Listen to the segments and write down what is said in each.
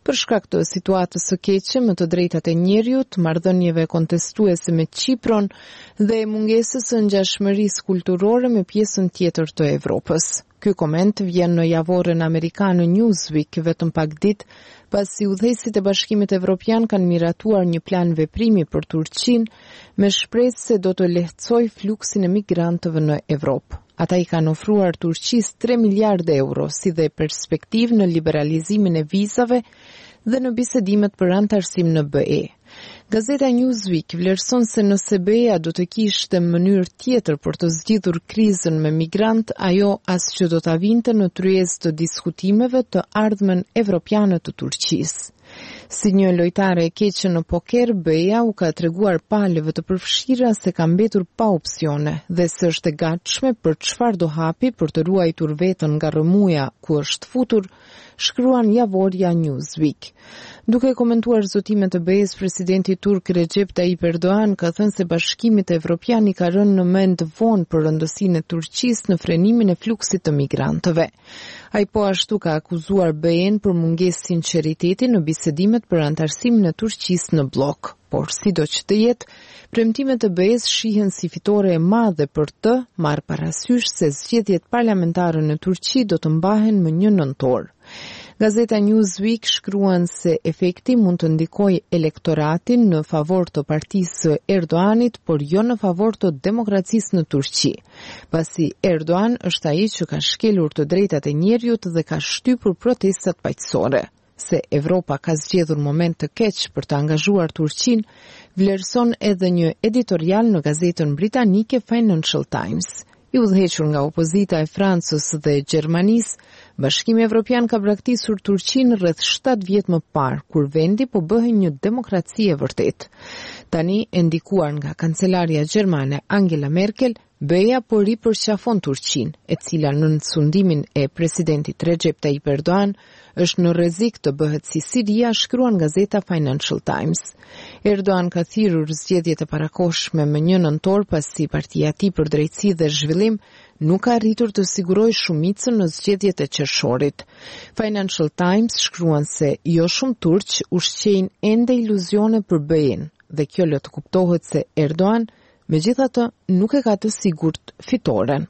Për shkak të situatës së keqe me të drejtat e njerëzit, marrëdhënieve kontestuese me Çipron dhe mungesës së ngjashmërisë kulturore me pjesën tjetër të Evropës. Ky koment vjen në javorën amerikane Newsweek vetëm pak ditë pasi udhëheqësit e Bashkimit Evropian kanë miratuar një plan veprimi për Turqinë me shpresë se do të lehtësojë fluksin e migrantëve në Evropë. Ata i kanë ofruar Turqisë 3 miliardë euro si dhe perspektivë në liberalizimin e vizave dhe në bisedimet për antarësim në BE. Gazeta Newsweek vlerëson se nëse BE-ja do të kishte mënyrë tjetër për të zgjidhur krizën me migrant, ajo as që do ta vinte në tryezë të diskutimeve të ardhmen evropiane të Turqisë. Si një lojtare e keqe në poker, BE-ja u ka treguar palëve të përfshira se ka mbetur pa opsione dhe se është e gatshme për çfarë do hapi për të ruajtur veten nga rrëmuja ku është futur, shkruan javorja Newsweek. Duke komentuar zotimet e BE-s, presidenti turk Recep Tayyip Erdogan ka thënë se Bashkimit Evropian i ka rënë në mend vonë për rëndësinë e Turqisë në frenimin e fluksit të migrantëve. Ai po ashtu ka akuzuar BE-n për mungesë sinqeriteti në bisedimet për antarësimin e Turqisë në blok. Por sidoq të jetë, premtimet e BE-s shihen si fitore e madhe për të, marrë parasysh se zgjedhjet parlamentare në Turqi do të mbahen më 1 nëntor. Gazeta Newsweek shkruan se efekti mund të ndikojë elektoratin në favor të partisë së Erdoganit, por jo në favor të demokracisë në Turqi, pasi Erdogan është ai që ka shkelur të drejtat e njerëzit dhe ka shtypur protestat paqësore. Se Evropa ka zgjedhur moment të keq për të angazhuar Turqinë, vlerëson edhe një editorial në gazetën britanike Financial Times. I udhëhequr nga opozita e Francës dhe Gjermanisë, Bashkimi Evropian ka braktisur Turqinë rreth 7 vjet më parë, kur vendi po bëhej një demokraci e vërtet. Tani, e ndikuar nga kancelaria gjermane Angela Merkel, BE-ja po ripërqafon Turqinë, e cila në sundimin e presidentit Recep Tayyip Erdogan është në rrezik të bëhet si Siria, shkruan gazeta Financial Times. Erdogan ka thirrur zgjedhjet e parakohshme më 1 nëntor pasi partia e tij për drejtësi dhe zhvillim nuk ka arritur të sigurojë shumicën në zgjedhjet e qershorit. Financial Times shkruan se jo shumë turq ushqejnë ende iluzione për BE-n dhe kjo lë të kuptohet se Erdogan megjithatë nuk e ka të sigurt fitoren.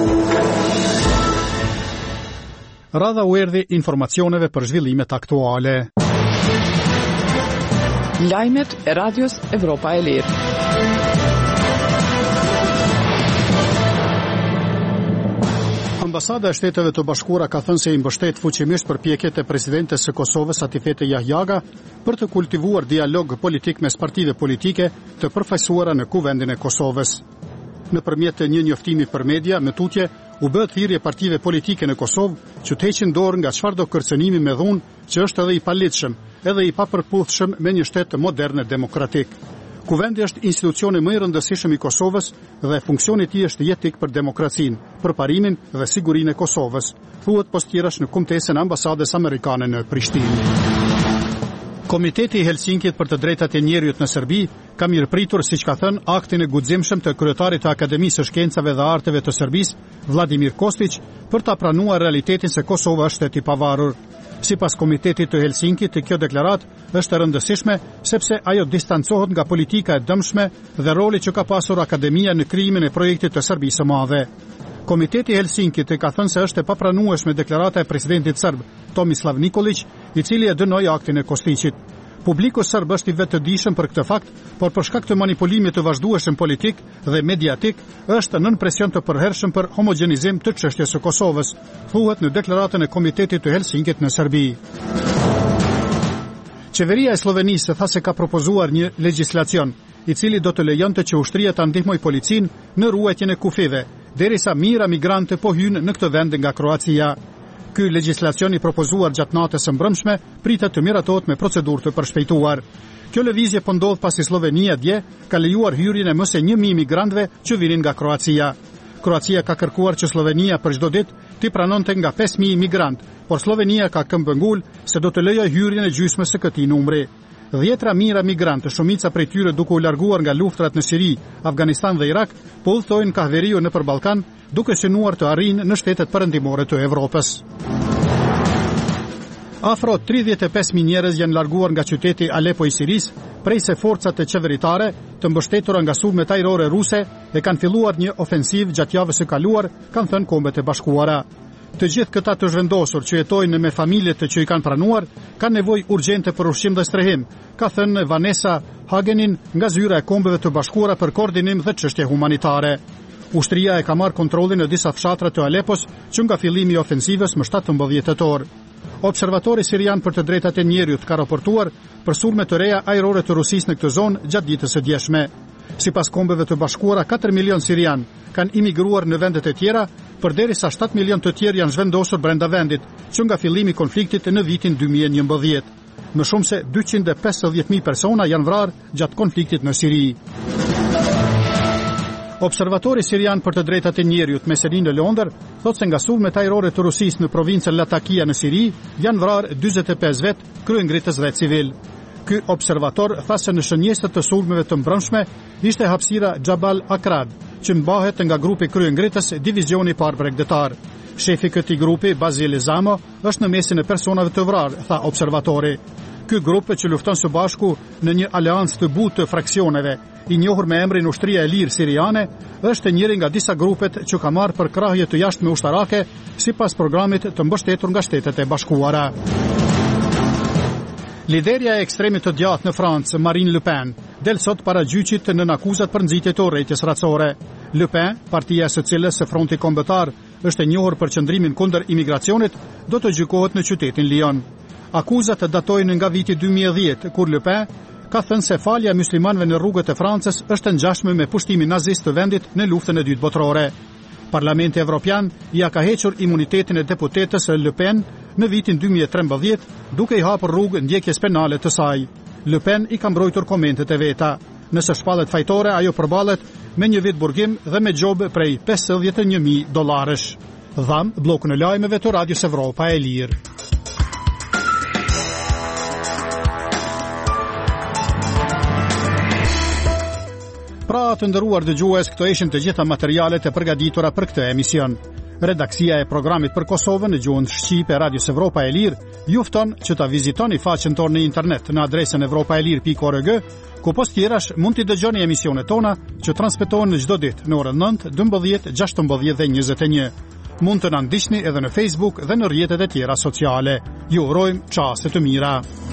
Radha u erdhi informacioneve për zhvillimet aktuale. Lajmet e Radios Evropa e Lirë. Ambasada e Shteteve të Bashkuara ka thënë se i mbështet fuqimisht përpjekjet e presidentes së Kosovës Atifete Jahjaga për të kultivuar dialog politik mes partive politike të përfaqësuara në Kuvendin e Kosovës. Nëpërmjet një njoftimi për media, me tutje, u bë thirrje partive politike në Kosovë që të heqin dorë nga çfarëdo kërcënimi me dhunë që është edhe i palitshëm, edhe i papërputhshëm me një shtet modern e demokratik. Kuvendi është institucioni më i rëndësishëm i Kosovës dhe funksioni i tij është jetik për demokracinë, përparimin dhe sigurinë e Kosovës, thuhet postirash në kumtesën e ambasadës amerikane në Prishtinë. Komiteti i Helsinkit për të drejtat e njerëzit në Serbi ka mirëpritur, siç ka thënë, aktin e guximshëm të kryetarit të Akademisë së Shkencave dhe Arteve të Serbisë, Vladimir Kostić, për ta pranuar realitetin se Kosova është shtet i pavarur. Sipas Komitetit të Helsinkit, kjo deklaratë është e rëndësishme sepse ajo distancohet nga politika e dëmshme dhe roli që ka pasur Akademia në krijimin e projektit të Serbisë së Madhe. Komiteti i Helsinkit ka thënë se është e papranueshme deklarata e presidentit serb Tomislav Nikolić, i cili e dënoi aktin e Kostićit. Publiku serb është i vetëdijshëm për këtë fakt, por për shkak të manipulimit të vazhdueshëm politik dhe mediatik, është nën presion të përhershëm për homogenizim të çështjes së Kosovës, thuhet në deklaratën e Komitetit të Helsinkit në Serbi. Qeveria e Slovenisë tha se ka propozuar një legjislacion, i cili do të lejonte që ushtria ta ndihmojë policinë në ruajtjen e kufive, derisa mijëra migrante po hyjnë në këtë vend nga Kroacia. Ky legjislacion i propozuar gjatë natës së mbrëmshme pritet të miratohet me procedurë të përshpejtuar. Kjo lëvizje po ndodh pasi Slovenia dje ka lejuar hyrjen e më se 1000 migrantëve që vinin nga Kroacia. Kroacia ka kërkuar që Slovenia për çdo ditë t'i pranonte nga 5000 migrantë, por Slovenia ka këmbëngul se do të lejojë hyrjen e gjysmës së këtij numri. 10 mijëra migrantë, shumica prej tyre duke u larguar nga luftrat në Siri, Afganistan dhe Irak, po udhtojnë ka veriu nëpër Ballkan, duke synuar të arrijnë në shtetet perëndimore të Evropës. Afro 35.000 njerëz janë larguar nga qyteti Aleppo i Sirisë, prej se forcat e qeveritare, të mbështetura nga sulmet ajrore ruse, e kanë filluar një ofensiv gjatë javës së kaluar, kanë thënë Kombet e Bashkuara. Të gjithë këta të zhvendosur që jetojnë me familjet që i kanë pranuar, kanë nevojë urgjente për ushqim dhe strehim, ka thënë Vanessa Hagenin nga zyra e Kombeve të Bashkuara për koordinim dhe çështje humanitare. Ushtria e ka marrë kontrollin në disa fshatra të Aleppos që nga fillimi i ofensivës më 17 tetor. Observatori sirian për të drejtat e njerëzit ka raportuar për sulme të reja ajrore të Rusisë në këtë zonë gjatë ditës së djeshme. Sipas Kombeve të Bashkuara, 4 milion sirian kanë imigruar në vendet e tjera, përderisa 7 milion të tjerë janë zhvendosur brenda vendit, që nga fillimi i konfliktit në vitin 2011. Më shumë se 250.000 persona janë vrarë gjatë konfliktit në Siri. Observatori sirian për të drejtat e njerëzit Meselin në Londër thotë se nga sulmet ajrore të Rusisë në provincën Latakia në Siri janë vrarë 45 vet, kryengritës dhe civil. Ky observator tha se në shënjesët të sulmeve të mbrëmshme ishte hapësira Jabal Akrad, që mbahet nga grupi kryengritës divizioni parë bregdetar. Shefi këtij grupi, Bazil Zamo, është në mesin e personave të vrarë, tha observatori. Ky grup që lufton së bashku në një aleancë të butë të fraksioneve, i njohur me emrin Ushtria e Lirë Siriane, është njëri nga disa grupet që ka marrë për krahje të jashtme ushtarake sipas programit të mbështetur nga Shtetet e Bashkuara. Liderja e ekstremit të djathtë në Francë, Marine Le Pen, del sot para gjyqit nën akuzat për nxitje të urrëties racore. Le Pen, partia së cilës Fronti Kombëtar është e njohur për qëndrimin kundër imigracionit, do të gjykohet në qytetin Lyon. Akuzat datojnë nga viti 2010, kur Le Pen ka thënë se falja e muslimanëve në rrugët e Francës është ngjashme me pushtimin nazist të vendit në luftën e dytë botërore. Parlamenti Evropian ja ka hequr imunitetin e deputetës Le Pen në vitin 2013, duke i hapur rrugë ndjekjes penale të saj. Le Pen i ka mbrojtur komentet e veta. Nëse shpallet fajtore, ajo përballet me një vit burgim dhe me gjobë prej $51.000. Dham bllokun e lajmeve të Radios Evropa e Lirë. Pra të nderuar dëgjues, këto ishin të gjitha materialet e përgatitura për këtë emision. Redaksia e programit për Kosovën në gjuhën shqipe e Radios Evropa e Lirë ju fton që ta vizitoni faqen tonë në internet në adresën evropaelir.org, ku post tjerash mund t'i dëgjoni emisionet tona që transmetohen në çdo ditë në orën 9, 12, 16 dhe 21. Mund të na ndiqni edhe në Facebook dhe në rrjetet e tjera sociale. Ju urojmë çaste të mira.